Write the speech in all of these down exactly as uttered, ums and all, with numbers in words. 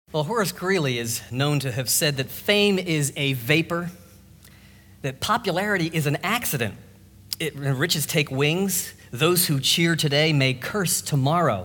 Well, Horace Greeley is known to have said that fame is a vapor, that popularity is an accident. It, riches take wings. Those who cheer today may curse tomorrow.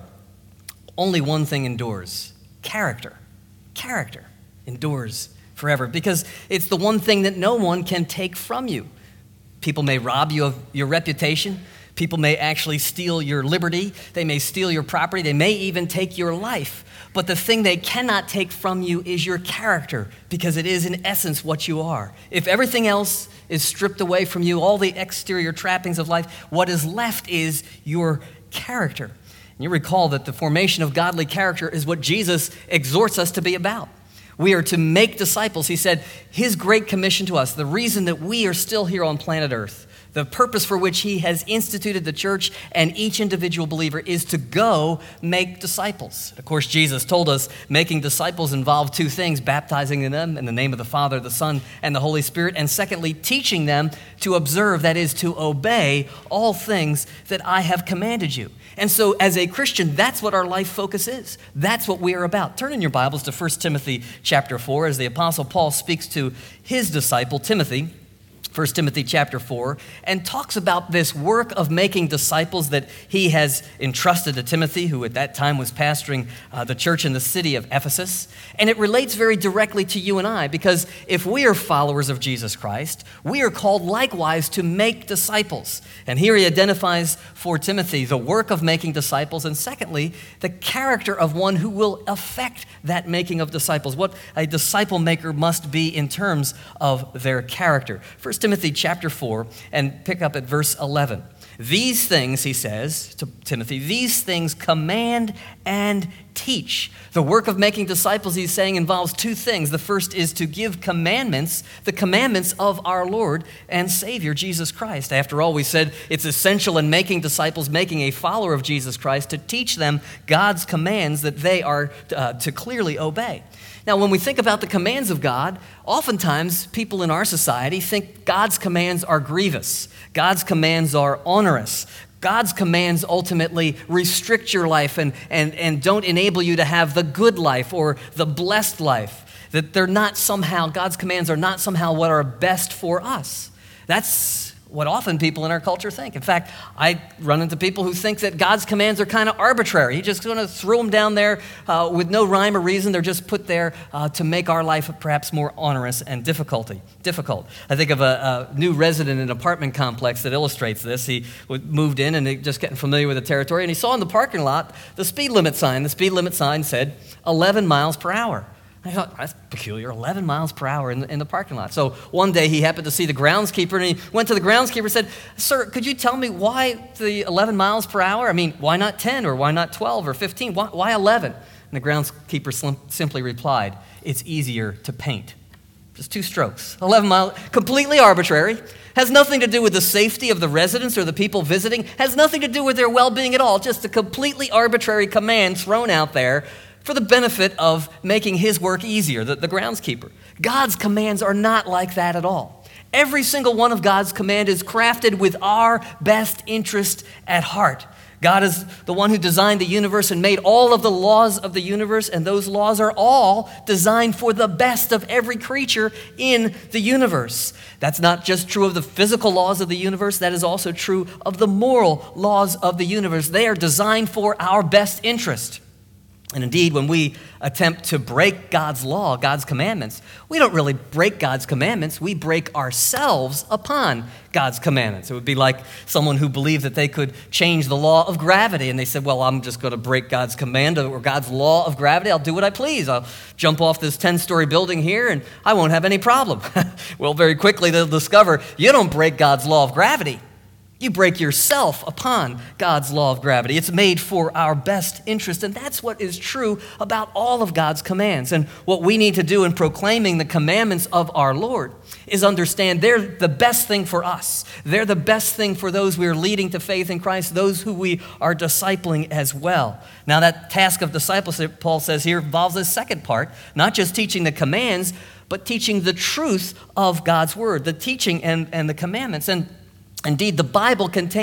Only one thing endures: character. Character endures forever because it's the one thing that no one can take from you. People may rob you of your reputation. People may actually steal your liberty. They may steal your property. They may even take your life. But the thing they cannot take from you is your character, because it is in essence what you are. If everything else is stripped away from you, all the exterior trappings of life, what is left is your character. And you recall that the formation of godly character is what Jesus exhorts us to be about. We are to make disciples. He said his great commission to us, the reason that we are still here on planet Earth, the purpose for which he has instituted the church and each individual believer, is to go make disciples. Of course, Jesus told us making disciples involved two things: baptizing them in the name of the Father, the Son, and the Holy Spirit, and secondly, teaching them to observe, that is, to obey all things that I have commanded you. And so as a Christian, that's what our life focus is. That's what we are about. Turn in your Bibles to First Timothy chapter four as the Apostle Paul speaks to his disciple, Timothy. First Timothy chapter four, and talks about this work of making disciples that he has entrusted to Timothy, who at that time was pastoring uh, the church in the city of Ephesus. And it relates very directly to you and I, because if we are followers of Jesus Christ, we are called likewise to make disciples. And here he identifies for Timothy the work of making disciples, and secondly, the character of one who will affect that making of disciples, what a disciple maker must be in terms of their character. First Timothy chapter four, and pick up at verse eleven. These things, he says to Timothy, these things command and teach. The work of making disciples, he's saying, involves two things. The first is to give commandments, the commandments of our Lord and Savior, Jesus Christ. After all, we said it's essential in making disciples, making a follower of Jesus Christ, to teach them God's commands that they are uh, to clearly obey. Now, when we think about the commands of God, oftentimes people in our society think God's commands are grievous. God's commands are onerous. God's commands ultimately restrict your life and, and, and don't enable you to have the good life or the blessed life. That they're not somehow, God's commands are not somehow what are best for us. That's what often people in our culture think. In fact, I run into people who think that God's commands are kind of arbitrary. He's just going to throw them down there uh, with no rhyme or reason. They're just put there uh, to make our life perhaps more onerous and difficulty, difficult. I think of a, a new resident in an apartment complex that illustrates this. He moved in and he just getting familiar with the territory, and he saw in the parking lot the speed limit sign. The speed limit sign said eleven miles per hour. I thought, that's peculiar, eleven miles per hour in the, in the parking lot. So one day he happened to see the groundskeeper, and he went to the groundskeeper and said, "Sir, could you tell me why the eleven miles per hour? I mean, why not ten, or why not twelve, or fifteen? Why, why eleven? And the groundskeeper slim, simply replied, "It's easier to paint." Just two strokes. eleven miles, completely arbitrary. Has nothing to do with the safety of the residents or the people visiting. Has nothing to do with their well-being at all. Just a completely arbitrary command thrown out there for the benefit of making his work easier, the, the groundskeeper. God's commands are not like that at all. Every single one of God's command is crafted with our best interest at heart. God is the one who designed the universe and made all of the laws of the universe, and those laws are all designed for the best of every creature in the universe. That's not just true of the physical laws of the universe, that is also true of the moral laws of the universe. They are designed for our best interest. And indeed, when we attempt to break God's law, God's commandments, we don't really break God's commandments. We break ourselves upon God's commandments. It would be like someone who believed that they could change the law of gravity, and they said, well, I'm just going to break God's command or God's law of gravity. I'll do what I please. I'll jump off this ten-story building here, and I won't have any problem. Well, very quickly they'll discover you don't break God's law of gravity. You break yourself upon God's law of gravity. It's made for our best interest, and that's what is true about all of God's commands. And what we need to do in proclaiming the commandments of our Lord is understand they're the best thing for us. They're the best thing for those we are leading to faith in Christ, those who we are discipling as well. Now, that task of discipleship, Paul says here, involves this second part, not just teaching the commands, but teaching the truth of God's word, the teaching and, and the commandments. And indeed, the Bible contains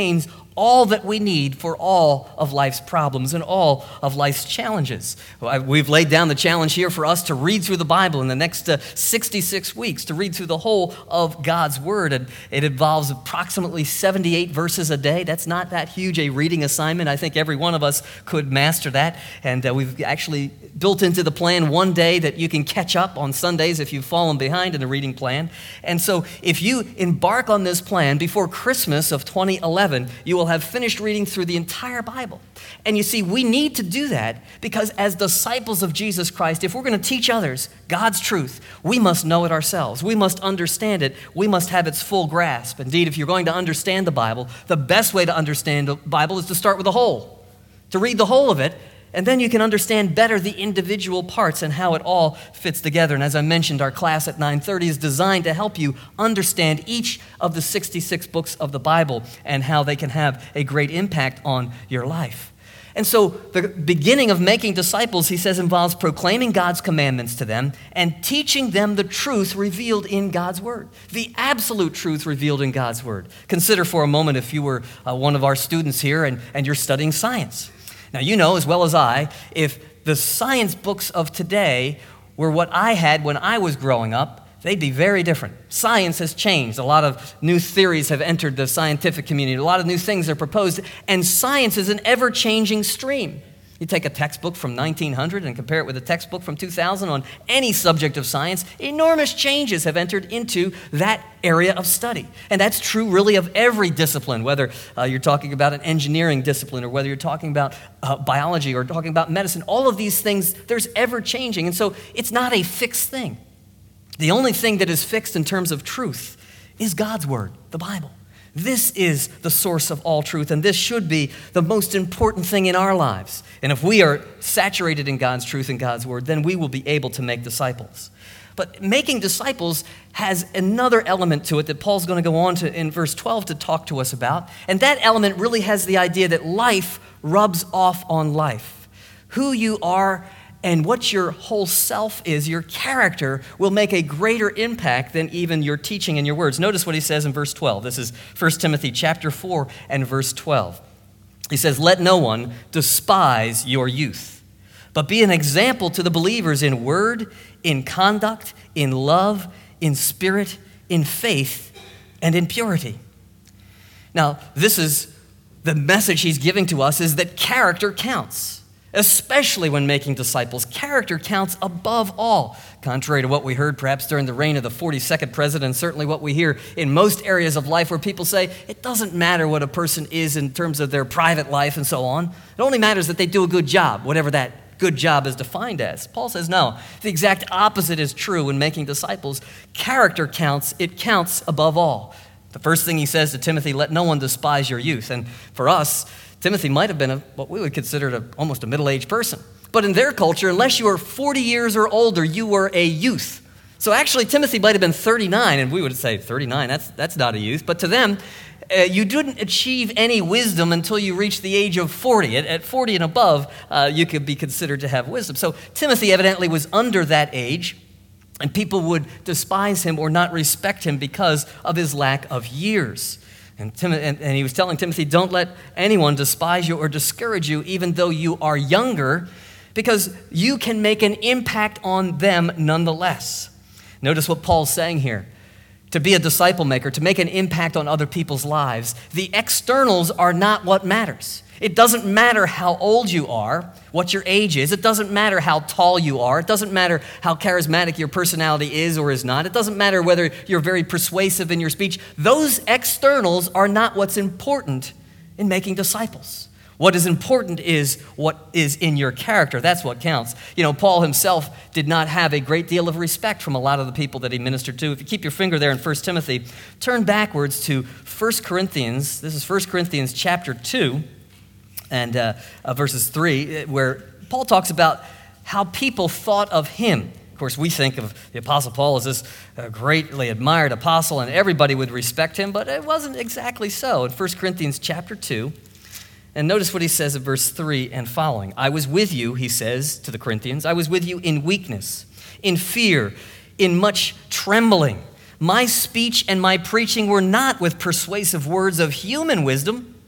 all that we need for all of life's problems and all of life's challenges. We've laid down the challenge here for us to read through the Bible in the next uh, sixty-six weeks, to read through the whole of God's Word. And it involves approximately seventy-eight verses a day. That's not that huge a reading assignment. I think every one of us could master that. And uh, we've actually built into the plan one day that you can catch up on Sundays if you've fallen behind in the reading plan. And so if you embark on this plan before Christmas of twenty eleven, you will have finished reading through the entire Bible. And you see, we need to do that because as disciples of Jesus Christ, if we're going to teach others God's truth, we must know it ourselves. We must understand it. We must have its full grasp. Indeed, if you're going to understand the Bible, the best way to understand the Bible is to start with the whole, to read the whole of it, and then you can understand better the individual parts and how it all fits together. And as I mentioned, our class at nine thirty is designed to help you understand each of the sixty-six books of the Bible and how they can have a great impact on your life. And so the beginning of making disciples, he says, involves proclaiming God's commandments to them and teaching them the truth revealed in God's Word, the absolute truth revealed in God's Word. Consider for a moment if you were uh, one of our students here and, and you're studying science. Now, you know as well as I, if the science books of today were what I had when I was growing up, they'd be very different. Science has changed. A lot of new theories have entered the scientific community. A lot of new things are proposed, and science is an ever-changing stream. You take a textbook from nineteen hundred and compare it with a textbook from two thousand on any subject of science, enormous changes have entered into that area of study. And that's true really of every discipline, whether uh, you're talking about an engineering discipline or whether you're talking about uh, biology or talking about medicine. All of these things, there's ever-changing. And so it's not a fixed thing. The only thing that is fixed in terms of truth is God's Word, the Bible. This is the source of all truth, and this should be the most important thing in our lives. And if we are saturated in God's truth and God's Word, then we will be able to make disciples. But making disciples has another element to it that Paul's going to go on to in verse twelve to talk to us about. And that element really has the idea that life rubs off on life. Who you are and what your whole self is, your character, will make a greater impact than even your teaching and your words. Notice what he says in verse twelve. This is First Timothy chapter four and verse twelve. He says, "Let no one despise your youth, but be an example to the believers in word, in conduct, in love, in spirit, in faith, and in purity." Now, this is the message he's giving to us, is that character counts. Especially when making disciples, character counts above all. Contrary to what we heard perhaps during the reign of the forty-second president, certainly what we hear in most areas of life where people say, it doesn't matter what a person is in terms of their private life and so on. It only matters that they do a good job, whatever that good job is defined as. Paul says, no, the exact opposite is true when making disciples. Character counts, it counts above all. The first thing he says to Timothy, let no one despise your youth. And for us, Timothy might have been a, what we would consider a, almost a middle-aged person. But in their culture, unless you were forty years or older, you were a youth. So actually, Timothy might have been thirty-nine, and we would say thirty-nine, that's, that's not a youth. But to them, uh, you didn't achieve any wisdom until you reached the age of forty. At, at forty and above, uh, you could be considered to have wisdom. So Timothy evidently was under that age, and people would despise him or not respect him because of his lack of years. And, Tim, and, and he was telling Timothy, don't let anyone despise you or discourage you, even though you are younger, because you can make an impact on them nonetheless. Notice what Paul's saying here. To be a disciple maker, to make an impact on other people's lives, the externals are not what matters. It doesn't matter how old you are, what your age is. It doesn't matter how tall you are. It doesn't matter how charismatic your personality is or is not. It doesn't matter whether you're very persuasive in your speech. Those externals are not what's important in making disciples. What is important is what is in your character. That's what counts. You know, Paul himself did not have a great deal of respect from a lot of the people that he ministered to. If you keep your finger there in First Timothy, turn backwards to First Corinthians. This is First Corinthians chapter two. And uh, uh, verses three, where Paul talks about how people thought of him. Of course, we think of the Apostle Paul as this uh, greatly admired apostle, and everybody would respect him, but it wasn't exactly so. In First Corinthians chapter two, and notice what he says in verse three and following. I was with you, he says to the Corinthians, I was with you in weakness, in fear, in much trembling. My speech and my preaching were not with persuasive words of human wisdom,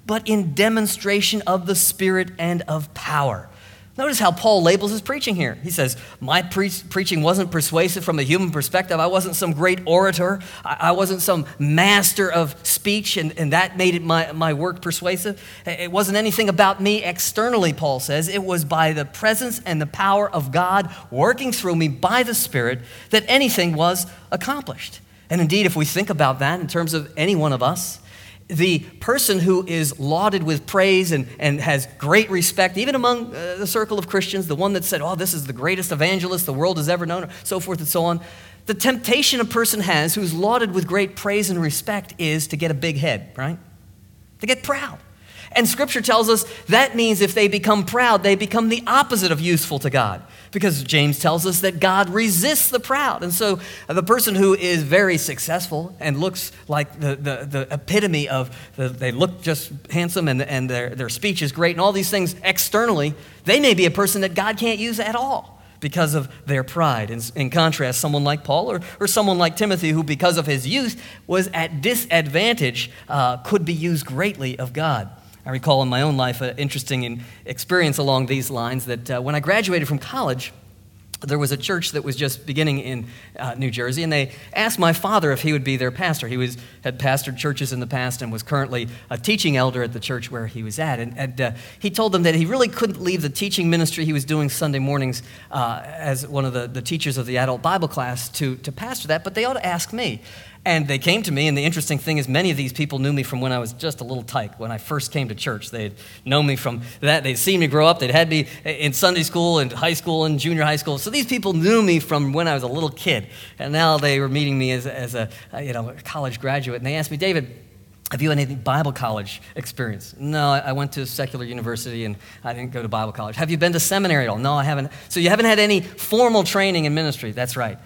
but in demonstration of the Spirit and of power. Notice how Paul labels his preaching here. He says, my pre- preaching wasn't persuasive from a human perspective. I wasn't some great orator. I, I wasn't some master of speech, and, and that made it my, my work persuasive. It wasn't anything about me externally, Paul says. It was by the presence and the power of God working through me by the Spirit that anything was accomplished. And indeed, if we think about that in terms of any one of us, the person who is lauded with praise and, and has great respect, even among uh, the circle of Christians, the one that said, oh, this is the greatest evangelist the world has ever known, so forth and so on, the temptation a person has who's lauded with great praise and respect is to get a big head, right? To get proud. And Scripture tells us that means if they become proud, they become the opposite of useful to God. Because James tells us that God resists the proud. And so the person who is very successful and looks like the, the, the epitome of, the, they look just handsome and, and their, their speech is great and all these things externally, they may be a person that God can't use at all because of their pride. In, in contrast, someone like Paul or, or someone like Timothy, who because of his youth was at disadvantage, uh, could be used greatly of God. I recall in my own life an interesting experience along these lines that uh, when I graduated from college, there was a church that was just beginning in uh, New Jersey, and they asked my father if he would be their pastor. He was had pastored churches in the past and was currently a teaching elder at the church where he was at. And, and uh, he told them that he really couldn't leave the teaching ministry he was doing Sunday mornings uh, as one of the, the teachers of the adult Bible class to, to pastor that, but they ought to ask me. And they came to me, and the interesting thing is many of these people knew me from when I was just a little tyke, when I first came to church. They'd known me from that. They'd seen me grow up. They'd had me in Sunday school and high school and junior high school. So these people knew me from when I was a little kid. And now they were meeting me as, as a, you know, a college graduate. And they asked me, David, have you had any Bible college experience? No, I went to a secular university and I didn't go to Bible college. Have you been to seminary at all? No, I haven't. So you haven't had any formal training in ministry? That's right.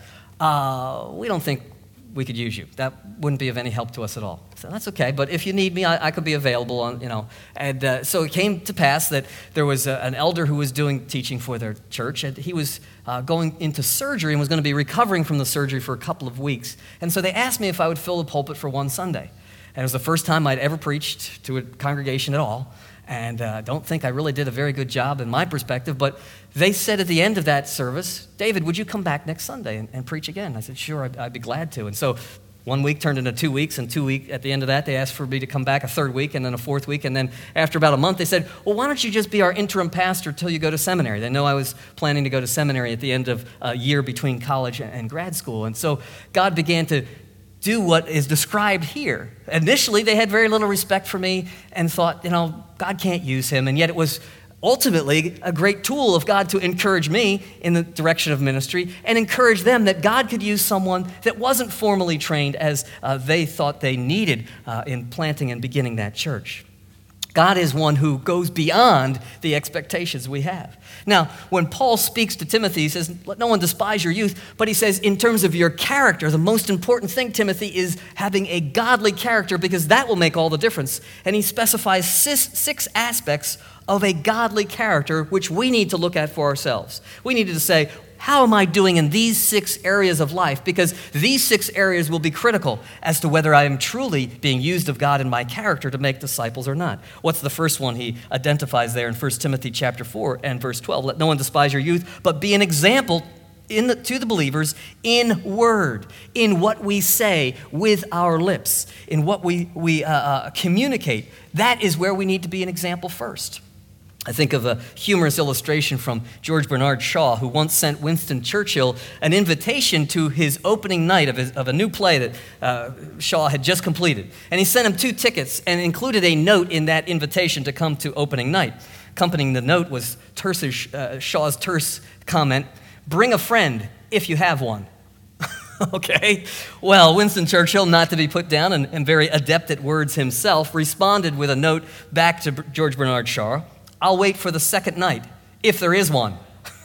Uh, we don't think we could use you. That wouldn't be of any help to us at all. So that's okay, but if you need me, I, I could be available on, you know. And uh, so it came to pass that there was a, an elder who was doing teaching for their church, and he was uh, going into surgery and was going to be recovering from the surgery for a couple of weeks. And so they asked me if I would fill the pulpit for one Sunday. And it was the first time I'd ever preached to a congregation at all. And I uh, don't think I really did a very good job in my perspective, but they said at the end of that service, David, would you come back next Sunday and, and preach again? I said, sure, I'd, I'd be glad to. And so one week turned into two weeks, and two weeks at the end of that, they asked for me to come back a third week, and then a fourth week, and then after about a month, they said, well, why don't you just be our interim pastor till you go to seminary? They know I was planning to go to seminary at the end of a year between college and grad school. And so God began to do what is described here. Initially, they had very little respect for me and thought, you know, God can't use him. And yet it was ultimately a great tool of God to encourage me in the direction of ministry and encourage them that God could use someone that wasn't formally trained as uh, they thought they needed uh, in planting and beginning that church. God is one who goes beyond the expectations we have. Now, when Paul speaks to Timothy, he says, let no one despise your youth, but he says, in terms of your character, the most important thing, Timothy, is having a godly character, because that will make all the difference. And he specifies six, six aspects of a godly character, which we need to look at for ourselves. We need to say, how am I doing in these six areas of life? Because these six areas will be critical as to whether I am truly being used of God in my character to make disciples or not. What's the first one he identifies there in First Timothy chapter four and verse twelve? Let no one despise your youth, but be an example in the, to the believers in word, in what we say with our lips, in what we, we uh, uh, communicate. That is where we need to be an example first. I think of a humorous illustration from George Bernard Shaw, who once sent Winston Churchill an invitation to his opening night of, his, of a new play that uh, Shaw had just completed. And he sent him two tickets and included a note in that invitation to come to opening night. Accompanying the note was terse, uh, Shaw's terse comment, bring a friend if you have one. Okay, well, Winston Churchill, not to be put down and, and very adept at words himself, responded with a note back to George Bernard Shaw, I'll wait for the second night, if there is one.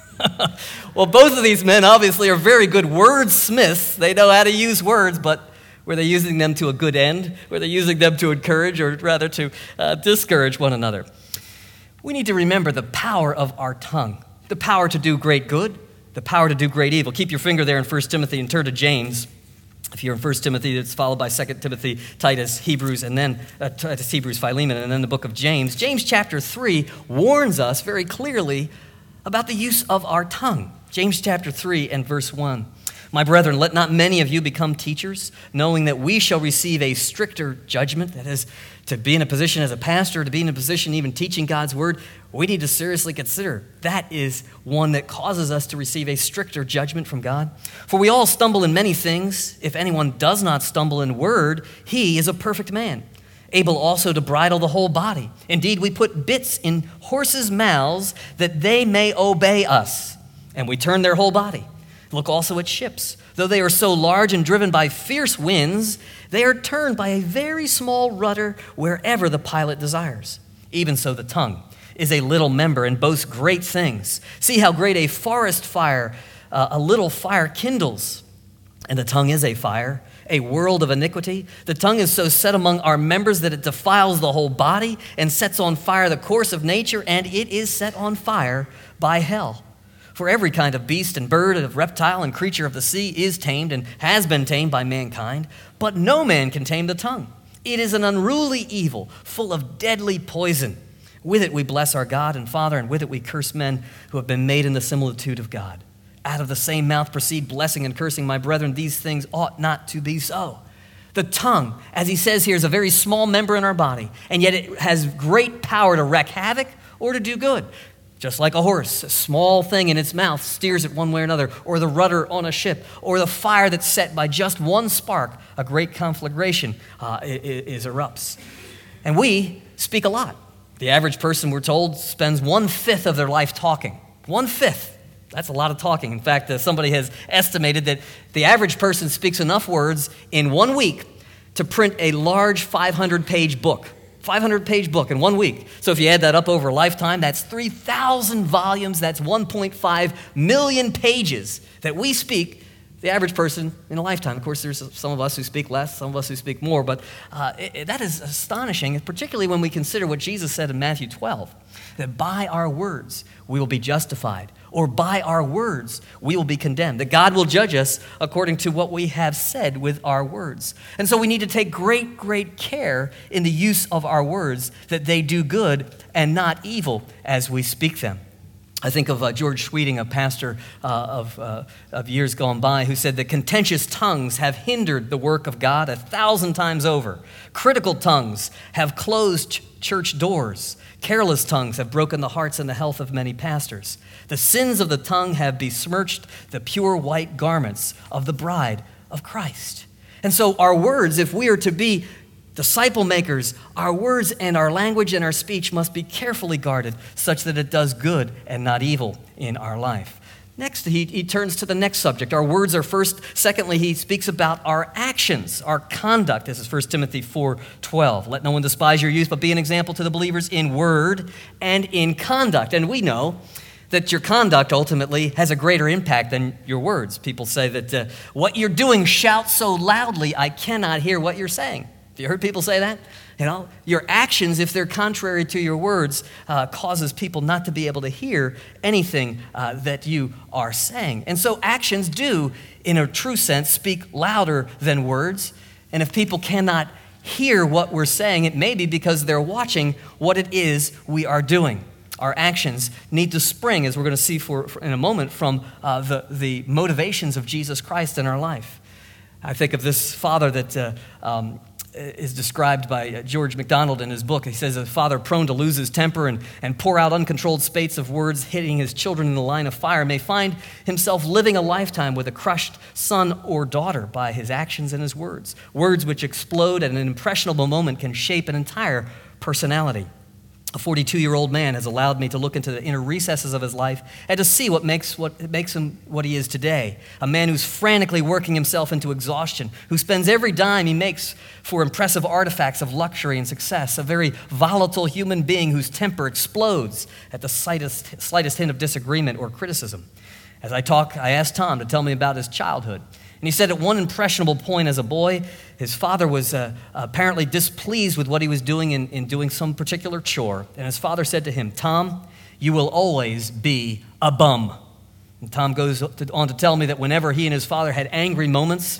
Well, both of these men obviously are very good wordsmiths. They know how to use words, but were they using them to a good end? Were they using them to encourage or rather to uh, discourage one another? We need to remember the power of our tongue, the power to do great good, the power to do great evil. Keep your finger there in First Timothy and turn to James. If you're in First Timothy, it's followed by Second Timothy, Titus, Hebrews, and then uh, Titus, Hebrews, Philemon, and then the book of James. James chapter three warns us very clearly about the use of our tongue. James chapter three and verse one. My brethren, let not many of you become teachers, knowing that we shall receive a stricter judgment. That is, to be in a position as a pastor, to be in a position even teaching God's word, we need to seriously consider that is one that causes us to receive a stricter judgment from God. For we all stumble in many things. If anyone does not stumble in word, he is a perfect man, able also to bridle the whole body. Indeed, we put bits in horses' mouths that they may obey us, and we turn their whole body. Look also at ships. Though they are so large and driven by fierce winds, they are turned by a very small rudder wherever the pilot desires. Even so, the tongue is a little member and boasts great things. See how great a forest fire, uh, a little fire kindles. And the tongue is a fire, a world of iniquity. The tongue is so set among our members that it defiles the whole body and sets on fire the course of nature, and it is set on fire by hell. For every kind of beast and bird, of reptile and creature of the sea is tamed and has been tamed by mankind, but no man can tame the tongue. It is an unruly evil, full of deadly poison. With it we bless our God and Father, and with it we curse men who have been made in the similitude of God. Out of the same mouth proceed blessing and cursing. My brethren, these things ought not to be so. The tongue, as he says here, is a very small member in our body, and yet it has great power to wreak havoc or to do good. Just like a horse, a small thing in its mouth steers it one way or another, or the rudder on a ship, or the fire that's set by just one spark, a great conflagration uh, is, is erupts. And we speak a lot. The average person, we're told, spends one-fifth of their life talking. One-fifth. That's a lot of talking. In fact, uh, somebody has estimated that the average person speaks enough words in one week to print a large five hundred page book. five hundred page book in one week. So if you add that up over a lifetime, that's three thousand volumes. That's one point five million pages that we speak, the average person, in a lifetime. Of course, there's some of us who speak less, some of us who speak more, but uh, it, it, that is astonishing, particularly when we consider what Jesus said in Matthew twelve, that by our words we will be justified, or by our words we will be condemned, that God will judge us according to what we have said with our words. And so we need to take great, great care in the use of our words, that they do good and not evil as we speak them. I think of uh, George Sweeting, a pastor uh, of, uh, of years gone by, who said that contentious tongues have hindered the work of God a thousand times over. Critical tongues have closed ch- church doors. Careless tongues have broken the hearts and the health of many pastors. The sins of the tongue have besmirched the pure white garments of the bride of Christ. And so our words, if we are to be disciple makers, our words and our language and our speech must be carefully guarded such that it does good and not evil in our life. Next, he, he turns to the next subject. Our words are first. Secondly, he speaks about our actions, our conduct. This is First Timothy four twelve. Let no one despise your youth, but be an example to the believers in word and in conduct. And we know that your conduct ultimately has a greater impact than your words. People say that uh, what you're doing shouts so loudly, I cannot hear what you're saying. Have you heard people say that? You know, your actions, if they're contrary to your words, uh, causes people not to be able to hear anything uh, that you are saying. And so actions do, in a true sense, speak louder than words. And if people cannot hear what we're saying, it may be because they're watching what it is we are doing. Our actions need to spring, as we're going to see for, for in a moment, from uh, the, the motivations of Jesus Christ in our life. I think of this father that uh, um, is described by George MacDonald in his book. He says, a father prone to lose his temper and, and pour out uncontrolled spates of words, hitting his children in the line of fire, may find himself living a lifetime with a crushed son or daughter by his actions and his words. Words which explode at an impressionable moment can shape an entire personality. A forty-two-year-old man has allowed me to look into the inner recesses of his life and to see what makes what makes him what he is today. A man who's frantically working himself into exhaustion, who spends every dime he makes for impressive artifacts of luxury and success. A very volatile human being whose temper explodes at the slightest, slightest hint of disagreement or criticism. As I talk, I asked Tom to tell me about his childhood. And he said at one impressionable point as a boy, his father was uh, apparently displeased with what he was doing in, in doing some particular chore. And his father said to him, Tom, you will always be a bum. And Tom goes on to tell me that whenever he and his father had angry moments,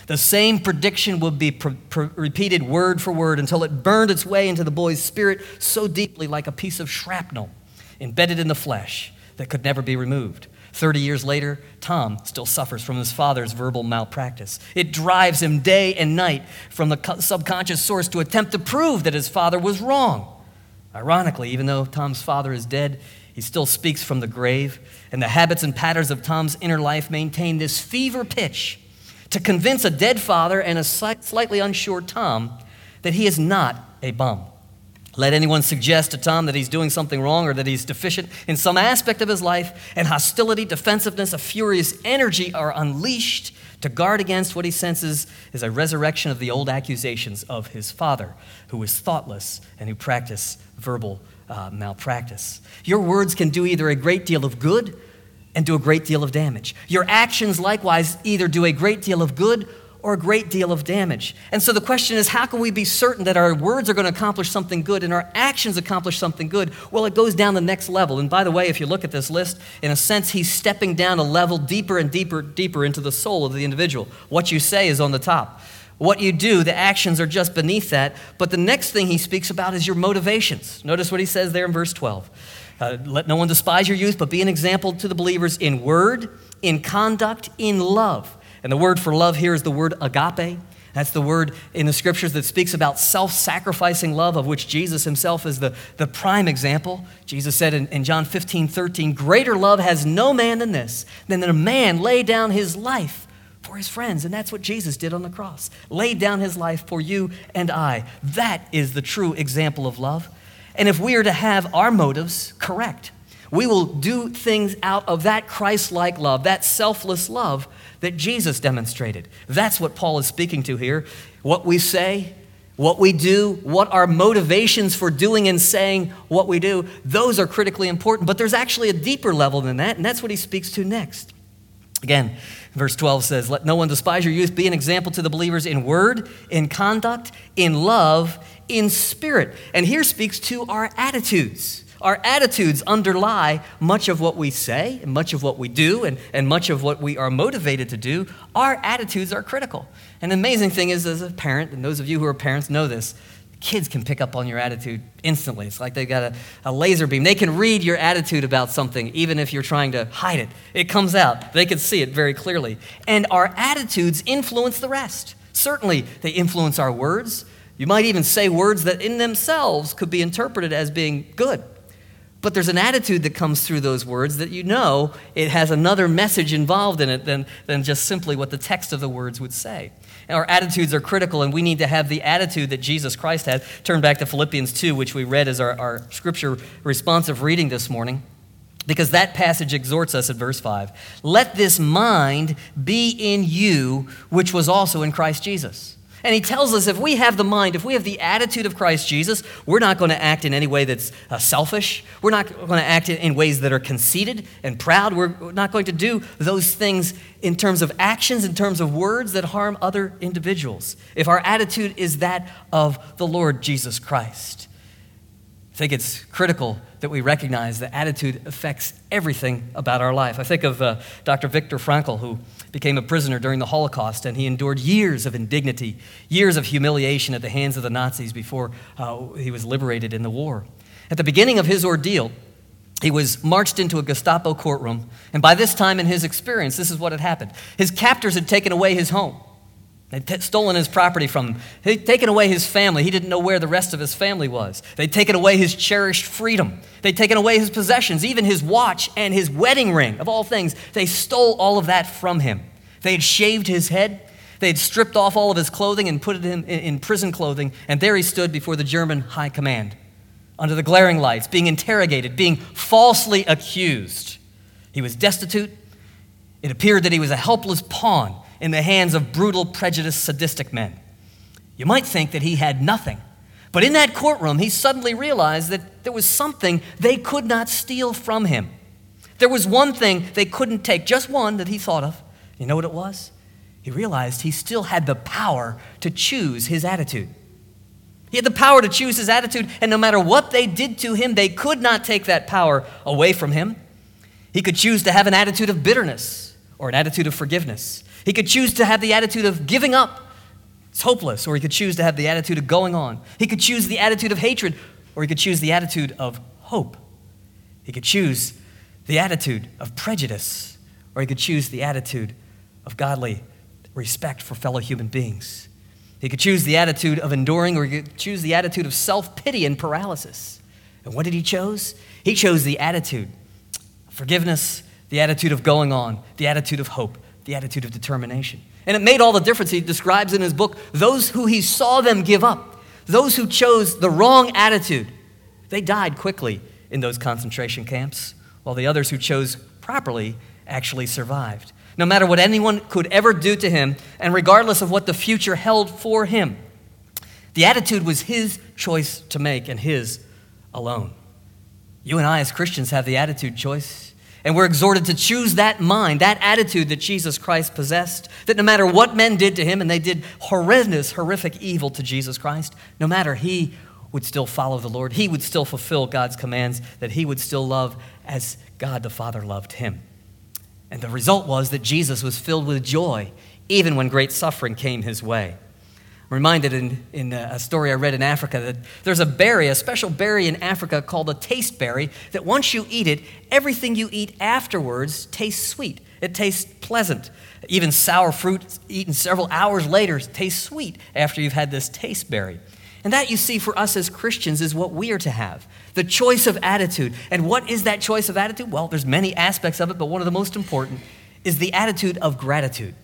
The same prediction would be pr- pr- repeated word for word until it burned its way into the boy's spirit so deeply like a piece of shrapnel embedded in the flesh that could never be removed. Thirty years later, Tom still suffers from his father's verbal malpractice. It drives him day and night from the co- subconscious source to attempt to prove that his father was wrong. Ironically, even though Tom's father is dead, he still speaks from the grave, and the habits and patterns of Tom's inner life maintain this fever pitch to convince a dead father and a slightly unsure Tom that he is not a bum. Let anyone suggest to Tom that he's doing something wrong or that he's deficient in some aspect of his life, and hostility, defensiveness, a furious energy are unleashed to guard against what he senses is a resurrection of the old accusations of his father, who is thoughtless and who practiced verbal uh, malpractice. Your words can do either a great deal of good and do a great deal of damage. Your actions likewise either do a great deal of good or a great deal of damage. And so the question is, how can we be certain that our words are going to accomplish something good and our actions accomplish something good? Well, it goes down the next level. And by the way, if you look at this list, in a sense, he's stepping down a level deeper and deeper, deeper into the soul of the individual. What you say is on the top. What you do, the actions are just beneath that. But the next thing he speaks about is your motivations. Notice what he says there in verse twelve. Uh, let no one despise your youth, but be an example to the believers in word, in conduct, in love. And the word for love here is the word agape. That's the word in the scriptures that speaks about self-sacrificing love, of which Jesus himself is the, the prime example. Jesus said in, in John fifteen thirteen, greater love has no man than this, than that a man lay down his life for his friends. And that's what Jesus did on the cross. Laid down his life for you and I. That is the true example of love. And if we are to have our motives correct, we will do things out of that Christ-like love, that selfless love that Jesus demonstrated. That's what Paul is speaking to here. What we say, what we do, what our motivations for doing and saying what we do, those are critically important. But there's actually a deeper level than that, and that's what he speaks to next. Again, verse twelve says, let no one despise your youth. Be an example to the believers in word, in conduct, in love, in spirit. And here speaks to our attitudes. Our attitudes underlie much of what we say, and much of what we do, and, and much of what we are motivated to do. Our attitudes are critical. And the amazing thing is, as a parent, and those of you who are parents know this, kids can pick up on your attitude instantly. It's like they've got a, a laser beam. They can read your attitude about something, even if you're trying to hide it. It comes out. They can see it very clearly. And our attitudes influence the rest. Certainly, they influence our words. You might even say words that in themselves could be interpreted as being good. But there's an attitude that comes through those words that you know it has another message involved in it than, than just simply what the text of the words would say. And our attitudes are critical, and we need to have the attitude that Jesus Christ had. Turn back to Philippians two, which we read as our, our scripture responsive reading this morning, because that passage exhorts us at verse five. Let this mind be in you, which was also in Christ Jesus. And he tells us if we have the mind, if we have the attitude of Christ Jesus, we're not going to act in any way that's uh, selfish. We're not going to act in ways that are conceited and proud. We're not going to do those things in terms of actions, in terms of words that harm other individuals. If our attitude is that of the Lord Jesus Christ. I think it's critical that we recognize that attitude affects everything about our life. I think of uh, Doctor Viktor Frankl, who became a prisoner during the Holocaust, and he endured years of indignity, years of humiliation at the hands of the Nazis before uh, he was liberated in the war. At the beginning of his ordeal, he was marched into a Gestapo courtroom, and by this time in his experience, this is what had happened. His captors had taken away his home. They'd t- stolen his property from him. They'd taken away his family. He didn't know where the rest of his family was. They'd taken away his cherished freedom. They'd taken away his possessions, even his watch and his wedding ring, of all things. They stole all of that from him. They had shaved his head. They had stripped off all of his clothing and put it in, in, in prison clothing. And there he stood before the German high command, under the glaring lights, being interrogated, being falsely accused. He was destitute. It appeared that he was a helpless pawn in the hands of brutal, prejudiced, sadistic men. You might think that he had nothing. But in that courtroom, he suddenly realized that there was something they could not steal from him. There was one thing they couldn't take, just one that he thought of. You know what it was? He realized he still had the power to choose his attitude. He had the power to choose his attitude, and no matter what they did to him, they could not take that power away from him. He could choose to have an attitude of bitterness, or an attitude of forgiveness. He could choose to have the attitude of giving up. It's hopeless. Or he could choose to have the attitude of going on. He could choose the attitude of hatred, or he could choose the attitude of hope. He could choose the attitude of prejudice, or he could choose the attitude of godly respect for fellow human beings. He could choose the attitude of enduring, or he could choose the attitude of self-pity and paralysis. And what did he choose? He chose the attitude of forgiveness, the attitude of going on, the attitude of hope, the attitude of determination. And it made all the difference. He describes in his book those who he saw them give up, those who chose the wrong attitude. They died quickly in those concentration camps, while the others who chose properly actually survived. No matter what anyone could ever do to him, and regardless of what the future held for him, the attitude was his choice to make and his alone. You and I as Christians have the attitude choice, and we're exhorted to choose that mind, that attitude that Jesus Christ possessed, that no matter what men did to him, and they did horrendous, horrific evil to Jesus Christ, no matter, he would still follow the Lord. He would still fulfill God's commands, that he would still love as God the Father loved him. And the result was that Jesus was filled with joy, even when great suffering came his way. I'm reminded in, in a story I read in Africa that there's a berry, a special berry in Africa called a taste berry, that once you eat it, everything you eat afterwards tastes sweet. It tastes pleasant. Even sour fruit eaten several hours later tastes sweet after you've had this taste berry. And that, you see, for us as Christians is what we are to have, the choice of attitude. And what is that choice of attitude? Well, there's many aspects of it, but one of the most important is the attitude of gratitude.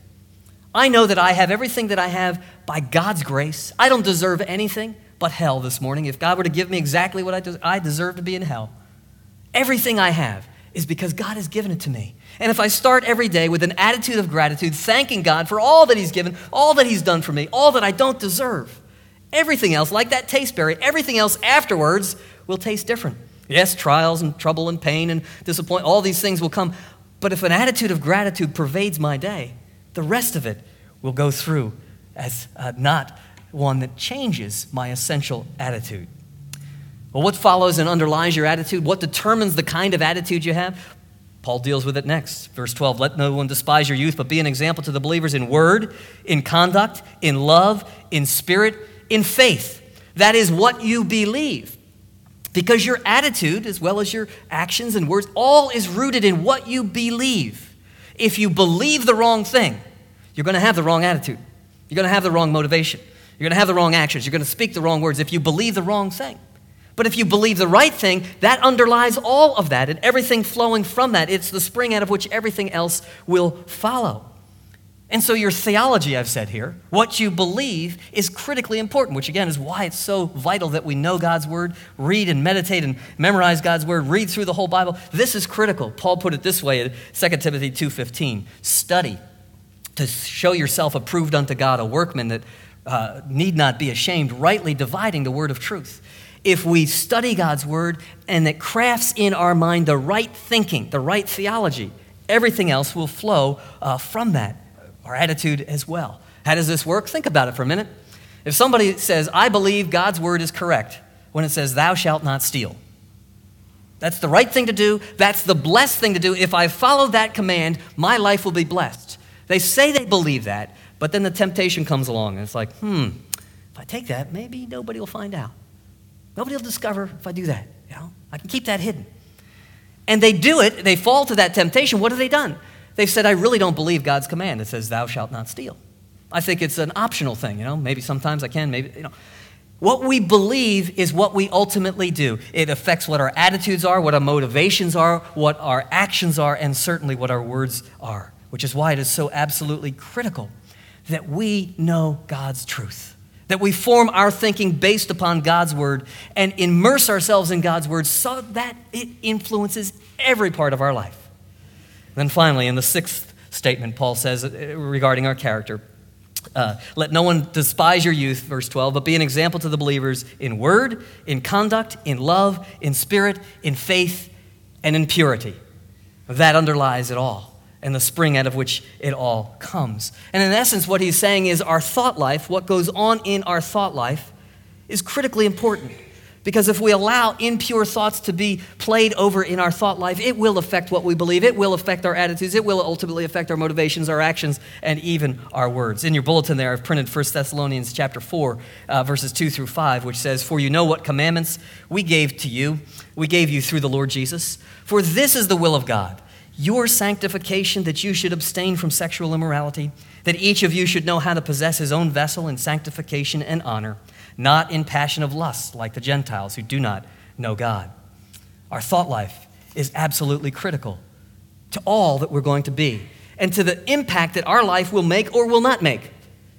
I know that I have everything that I have by God's grace. I don't deserve anything but hell this morning. If God were to give me exactly what I deserve, I deserve to be in hell. Everything I have is because God has given it to me. And if I start every day with an attitude of gratitude, thanking God for all that he's given, all that he's done for me, all that I don't deserve, everything else, like that taste berry, everything else afterwards will taste different. Yes, trials and trouble and pain and disappointment, all these things will come. But if an attitude of gratitude pervades my day, the rest of it will go through as uh, not one that changes my essential attitude. Well, what follows and underlies your attitude? What determines the kind of attitude you have? Paul deals with it next. Verse twelve, let no one despise your youth, but be an example to the believers in word, in conduct, in love, in spirit, in faith. That is what you believe. Because your attitude, as well as your actions and words, all is rooted in what you believe. If you believe the wrong thing, you're going to have the wrong attitude. You're going to have the wrong motivation. You're going to have the wrong actions. You're going to speak the wrong words if you believe the wrong thing. But if you believe the right thing, that underlies all of that and everything flowing from that. It's the spring out of which everything else will follow. And so your theology, I've said here, what you believe is critically important, which again is why it's so vital that we know God's word, read and meditate and memorize God's word, read through the whole Bible. This is critical. Paul put it this way in Second Timothy two fifteen, study to show yourself approved unto God, a workman that uh, need not be ashamed, rightly dividing the word of truth. If we study God's word and it crafts in our mind the right thinking, the right theology, everything else will flow uh, from that. Our attitude as well. How does this work? Think about it for a minute. If somebody says, I believe God's word is correct when it says, thou shalt not steal. That's the right thing to do. That's the blessed thing to do. If I follow that command, my life will be blessed. They say they believe that, but then the temptation comes along and it's like, hmm, if I take that, maybe nobody will find out. Nobody will discover if I do that. You know, I can keep that hidden. And they do it. They fall to that temptation. What have they done? They've said, I really don't believe God's command that says, thou shalt not steal. I think it's an optional thing, you know. Maybe sometimes I can, maybe, you know. What we believe is what we ultimately do. It affects what our attitudes are, what our motivations are, what our actions are, and certainly what our words are, which is why it is so absolutely critical that we know God's truth, that we form our thinking based upon God's word and immerse ourselves in God's word so that it influences every part of our life. Then finally, in the sixth statement, Paul says regarding our character, uh, let no one despise your youth, verse twelve, but be an example to the believers in word, in conduct, in love, in spirit, in faith, and in purity. That underlies it all, and the spring out of which it all comes. And in essence, what he's saying is our thought life, what goes on in our thought life, is critically important. Because if we allow impure thoughts to be played over in our thought life, it will affect what we believe. It will affect our attitudes. It will ultimately affect our motivations, our actions, and even our words. In your bulletin there, I've printed First Thessalonians chapter four, uh, verses two through five, which says, "For you know what commandments we gave to you. We gave you through the Lord Jesus. For this is the will of God, your sanctification, that you should abstain from sexual immorality, that each of you should know how to possess his own vessel in sanctification and honor, not in passion of lust like the Gentiles who do not know God." Our thought life is absolutely critical to all that we're going to be and to the impact that our life will make or will not make.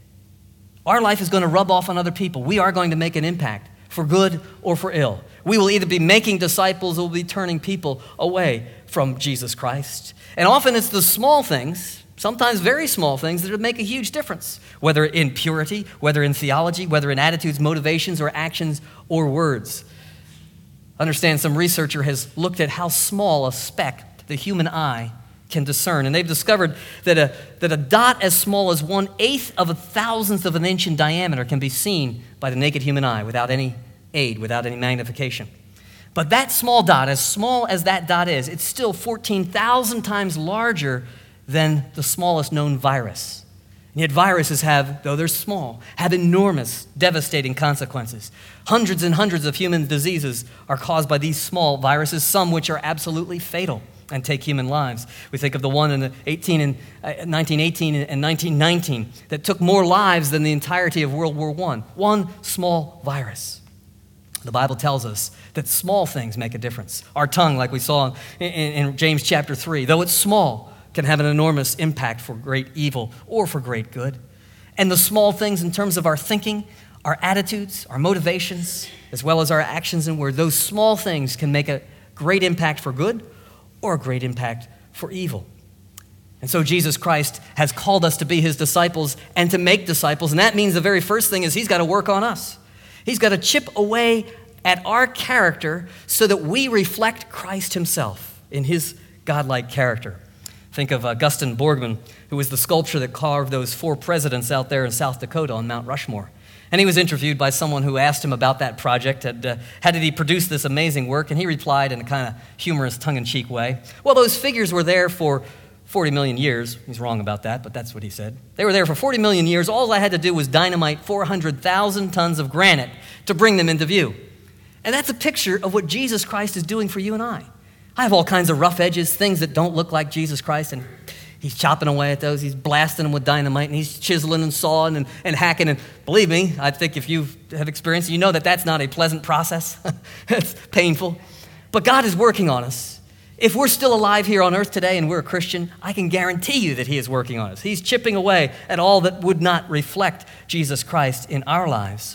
Our life is going to rub off on other people. We are going to make an impact for good or for ill. We will either be making disciples or we'll be turning people away from Jesus Christ. And often it's the small things, sometimes very small things, that make a huge difference, whether in purity, whether in theology, whether in attitudes, motivations, or actions, or words. Understand, some researcher has looked at how small a speck the human eye can discern, and they've discovered that a, that a dot as small as one-eighth of a thousandth of an inch in diameter can be seen by the naked human eye without any aid, without any magnification. But that small dot, as small as that dot is, it's still fourteen thousand times larger than the smallest known virus. And yet viruses have, though they're small, have enormous, devastating consequences. Hundreds and hundreds of human diseases are caused by these small viruses, some which are absolutely fatal and take human lives. We think of the one in the eighteen and, uh, nineteen eighteen and nineteen nineteen that took more lives than the entirety of World War One. One small virus. The Bible tells us that small things make a difference. Our tongue, like we saw in, in, in James chapter three, though it's small, can have an enormous impact for great evil or for great good. And the small things in terms of our thinking, our attitudes, our motivations, as well as our actions and words, those small things can make a great impact for good or a great impact for evil. And so Jesus Christ has called us to be his disciples and to make disciples. And that means the very first thing is he's got to work on us. He's got to chip away at our character so that we reflect Christ himself in his godlike character. Think of Augustin Borgman, who was the sculptor that carved those four presidents out there in South Dakota on Mount Rushmore. And he was interviewed by someone who asked him about that project, and, uh, how did he produce this amazing work? And he replied in a kind of humorous, tongue-in-cheek way, "Well, those figures were there for forty million years. He's wrong about that, but that's what he said. "They were there for forty million years. All I had to do was dynamite four hundred thousand tons of granite to bring them into view." And that's a picture of what Jesus Christ is doing for you and I. I have all kinds of rough edges, things that don't look like Jesus Christ, and he's chopping away at those. He's blasting them with dynamite, and he's chiseling and sawing and, and hacking. And believe me, I think if you have experience, you know that that's not a pleasant process. It's painful. But God is working on us. If we're still alive here on earth today and we're a Christian, I can guarantee you that he is working on us. He's chipping away at all that would not reflect Jesus Christ in our lives.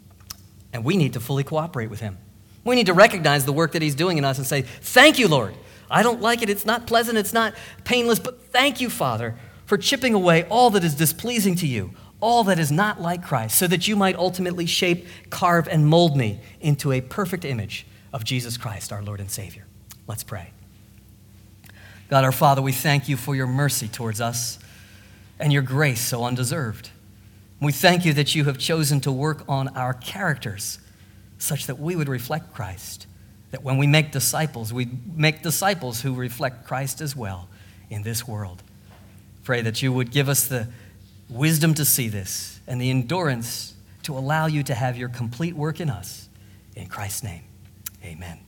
And we need to fully cooperate with him. We need to recognize the work that he's doing in us and say, "Thank you, Lord. I don't like it. It's not pleasant. It's not painless. But thank you, Father, for chipping away all that is displeasing to you, all that is not like Christ, so that you might ultimately shape, carve, and mold me into a perfect image of Jesus Christ, our Lord and Savior." Let's pray. God, our Father, we thank you for your mercy towards us and your grace so undeserved. We thank you that you have chosen to work on our characters such that we would reflect Christ, that when we make disciples, we make disciples who reflect Christ as well in this world. Pray that you would give us the wisdom to see this and the endurance to allow you to have your complete work in us. In Christ's name, amen.